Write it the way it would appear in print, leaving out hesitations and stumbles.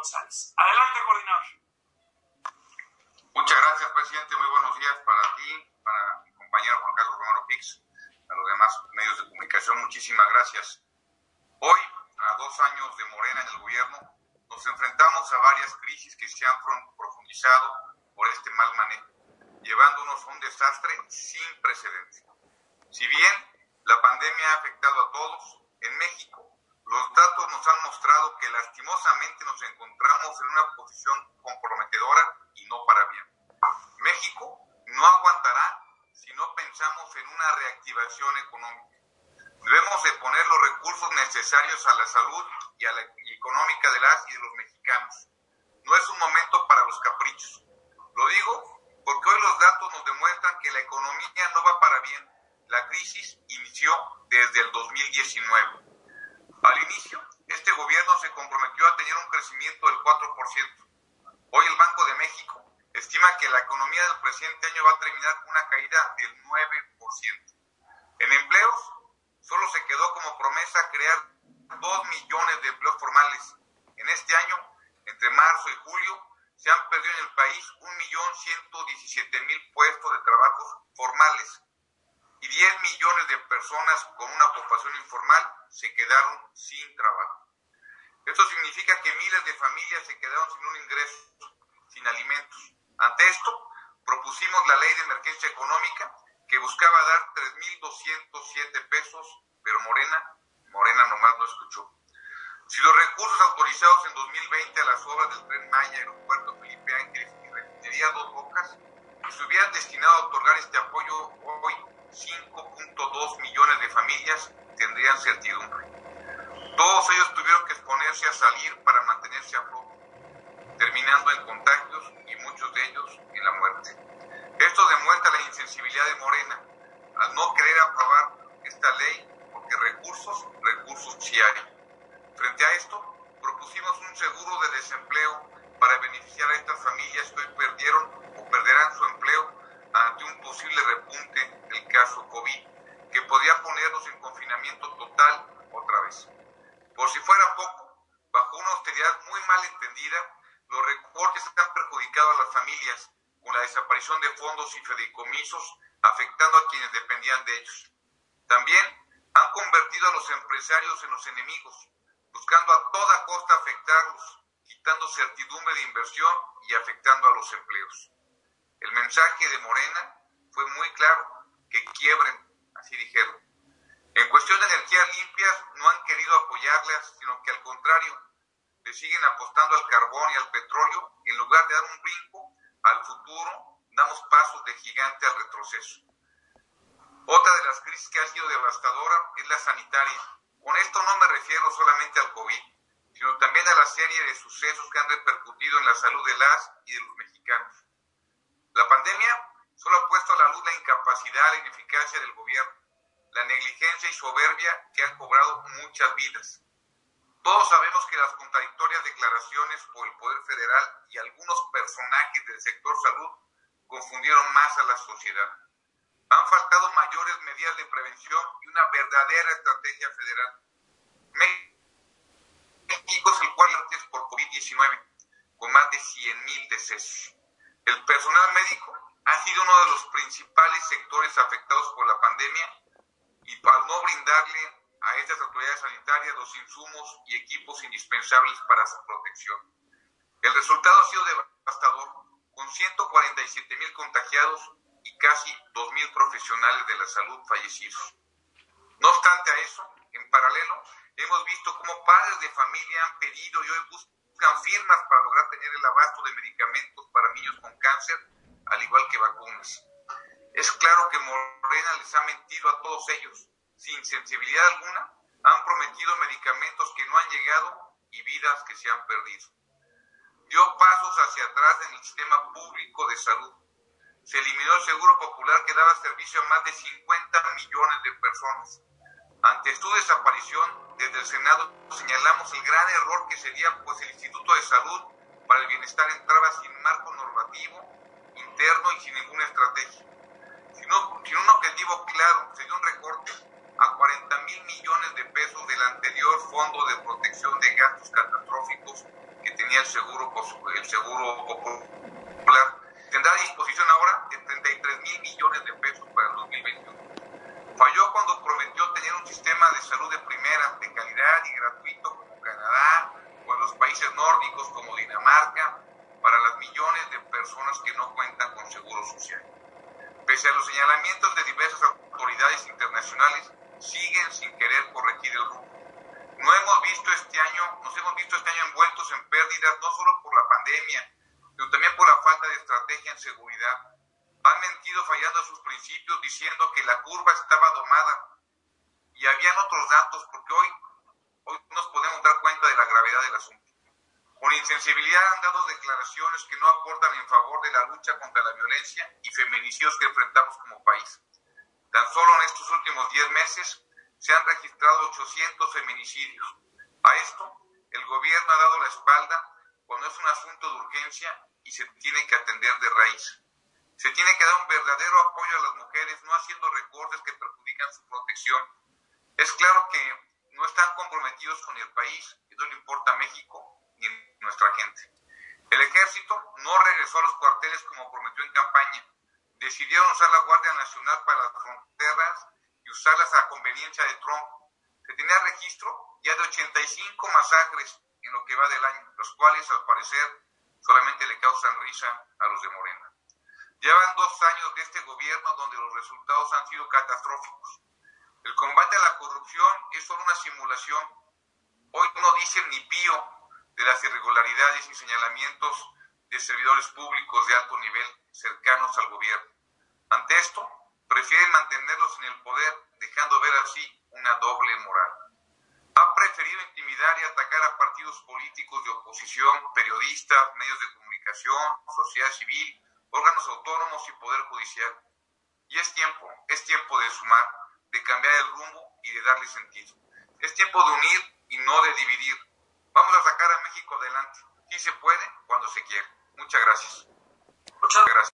González. Adelante, coordinador. Muchas gracias, presidente. Muy buenos días para ti, para mi compañero Juan Carlos Romero Hicks, a los demás medios de comunicación. Muchísimas gracias. Hoy, a 2 años de Morena en el gobierno, nos enfrentamos a varias crisis que se han profundizado por este mal manejo, llevándonos a un desastre sin precedentes. Si bien la pandemia ha afectado a todos, en México los datos nos han mostrado que lastimosamente nos encontramos en una posición comprometedora y no para bien. México no aguantará si no pensamos en una reactivación económica. Debemos de poner los recursos necesarios a la salud y a la económica de las y de los mexicanos. No es un momento para los caprichos. Lo digo porque hoy los datos nos demuestran que la economía no va para bien. La crisis inició desde el 2019. Al inicio, este gobierno se comprometió a tener un crecimiento del 4%. Hoy el Banco de México estima que la economía del presente año va a terminar con una caída del 9%. En empleos, solo se quedó como promesa crear 2 millones de empleos formales. En este año, entre marzo y julio, se han perdido en el país 1.117.000 puestos de trabajos formales y 10 millones de personas con una ocupación informal se quedaron sin trabajo. Esto significa que miles de familias se quedaron sin un ingreso, sin alimentos. Ante esto, propusimos la Ley de Emergencia Económica que buscaba dar 3,207 pesos, pero Morena nomás no escuchó. Si los recursos autorizados en 2020 a las obras del Tren Maya, Aeropuerto Felipe Ángeles y Refinería Dos Bocas se hubieran destinado a otorgar este apoyo hoy, 5.2 millones de familias tendrían certidumbre. Todos ellos tuvieron que exponerse a salir para mantenerse a flote, terminando en contagios y muchos de ellos en la muerte. Esto demuestra la insensibilidad de Morena al no querer aprobar esta ley porque recursos sí hay. Frente a esto, propusimos un seguro de desempleo para beneficiar a estas familias que hoy perdieron o perderán su empleo ante un posible repunte del caso COVID, que podría ponernos en confinamiento total otra vez. Por si fuera poco, bajo una austeridad muy mal entendida, los recortes han perjudicado a las familias con la desaparición de fondos y fideicomisos, afectando a quienes dependían de ellos. También han convertido a los empresarios en los enemigos, buscando a toda costa afectarlos, quitando certidumbre de inversión y afectando a los empleos. El mensaje de Morena fue muy claro, que quiebren, así dijeron. En cuestión de energías limpias no han querido apoyarlas, sino que al contrario, le siguen apostando al carbón y al petróleo. En lugar de dar un brinco al futuro, damos pasos de gigante al retroceso. Otra de las crisis que ha sido devastadora es la sanitaria. Con esto no me refiero solamente al COVID, sino también a la serie de sucesos que han repercutido en la salud de las y de los mexicanos. La pandemia solo ha puesto a la luz la incapacidad, la ineficacia del gobierno, la negligencia y soberbia que han cobrado muchas vidas. Todos sabemos que las contradictorias declaraciones por el Poder Federal y algunos personajes del sector salud confundieron más a la sociedad. Han faltado mayores medidas de prevención y una verdadera estrategia federal. México es el cuarto antes por COVID-19, con más de 100,000 decesos. El personal médico ha sido uno de los principales sectores afectados por la pandemia y al no brindarle a estas autoridades sanitarias los insumos y equipos indispensables para su protección. El resultado ha sido devastador, con 147,000 contagiados y casi 2,000 profesionales de la salud fallecidos. No obstante a eso, en paralelo, hemos visto cómo padres de familia han pedido y hoy buscan firmas para lograr tener el abasto de medicamentos para niños con cáncer, al igual que vacunas. Es claro que Morena les ha mentido a todos ellos. Sin sensibilidad alguna, han prometido medicamentos que no han llegado y vidas que se han perdido. Dio pasos hacia atrás en el sistema público de salud. Se eliminó el Seguro Popular que daba servicio a más de 50 millones de personas. Ante su desaparición, desde el Senado señalamos el gran error que sería, pues el Instituto de Salud para el Bienestar entraba sin marco normativo, interno y sin ninguna estrategia. Sin un objetivo claro, se dio un recorte a 40,000 millones de pesos del anterior Fondo de Protección de Gastos Catastróficos que tenía el seguro popular, tendrá a disposición ahora de 33,000 millones de pesos para el 2021. Falló cuando prometió tener un sistema de salud de primera, de calidad y gratuito como Canadá o en los países nórdicos como Dinamarca, para las millones de personas que no cuentan con seguro social. Pese a los señalamientos de diversas autoridades internacionales, siguen sin querer corregir el rumbo. Nos hemos visto este año envueltos en pérdidas no solo por la pandemia, sino también por la falta de estrategia en seguridad. Han mentido fallando a sus principios diciendo que la curva estaba domada y habían otros datos, porque hoy nos podemos dar cuenta de la gravedad del asunto. Con insensibilidad han dado declaraciones que no aportan en favor de la lucha contra la violencia y feminicidios que enfrentamos como país. Tan solo en estos últimos 10 meses se han registrado 800 feminicidios. A esto, el gobierno ha dado la espalda cuando es un asunto de urgencia y se tiene que atender de raíz. Se tiene que dar un verdadero apoyo a las mujeres, no haciendo recortes que perjudican su protección. Es claro que no están comprometidos con el país y no le importa a México ni nuestra gente. El ejército no regresó a los cuarteles como prometió en campaña. Decidieron usar la Guardia Nacional para las fronteras y usarlas a conveniencia de Trump. Se tenía registro ya de 85 masacres en lo que va del año, los cuales al parecer solamente le causan risa a los de Morena. Llevan 2 años de este gobierno donde los resultados han sido catastróficos. El combate a la corrupción es solo una simulación. Hoy no dicen ni pío de las irregularidades y señalamientos de servidores públicos de alto nivel cercanos al gobierno. Ante esto, prefieren mantenerlos en el poder, dejando ver así una doble moral. Ha preferido intimidar y atacar a partidos políticos de oposición, periodistas, medios de comunicación, sociedad civil, órganos autónomos y poder judicial. Y es tiempo de sumar, de cambiar el rumbo y de darle sentido. Es tiempo de unir y no de dividir. Vamos a sacar a México adelante. Sí se puede cuando se quiere. Muchas gracias. Muchas gracias.